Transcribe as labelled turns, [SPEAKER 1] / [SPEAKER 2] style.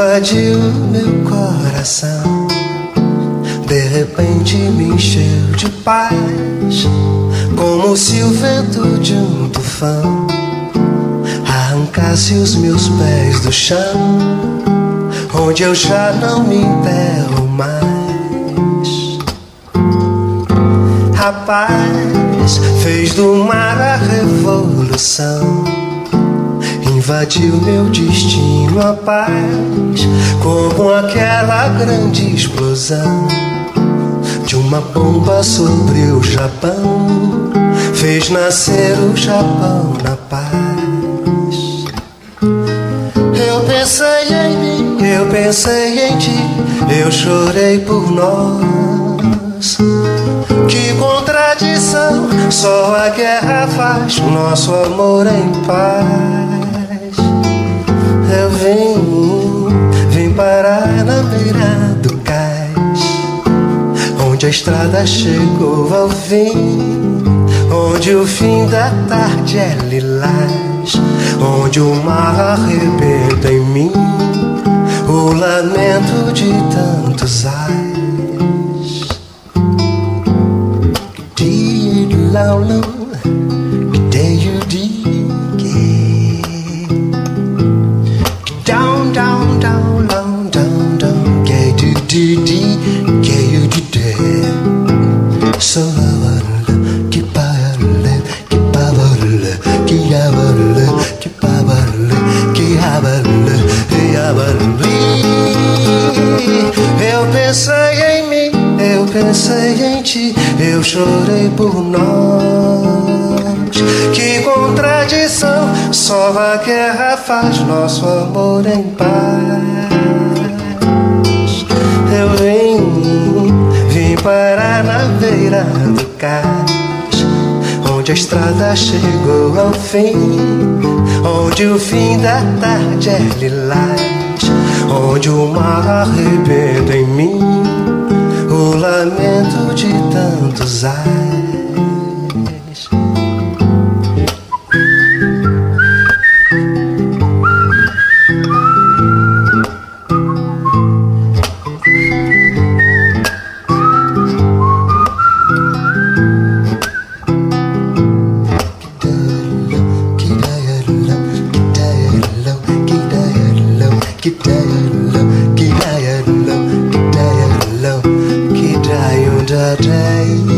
[SPEAKER 1] invadiu meu coração, de repente me encheu de paz, como se o vento de um tufão arrancasse os meus pés do chão, onde eu já não me enterro mais. Rapaz, fez do mar a revolução, invadiu meu destino a paz, como aquela grande explosão de uma bomba sobre o Japão, fez nascer o Japão na paz. Eu pensei em mim, eu pensei em ti, eu chorei por nós. Que contradição, só a guerra faz nosso amor em paz. Eu vim parar na beira do cais, onde a estrada chegou ao fim, onde o fim da tarde é lilás, onde o mar arrebenta em mim o lamento de tantos ais. Laulo, you down, down, down, down, down, down, gay do gay you did. So keep eu pensei em mim, eu pensei em ti, eu chorei por nós. Que contradição, só a guerra faz nosso amor em paz. Eu vim parar na beira do cais, onde a estrada chegou ao fim, onde o fim da tarde é lilás, onde o mar arrebenta em mim o lamento de tantos ais. Day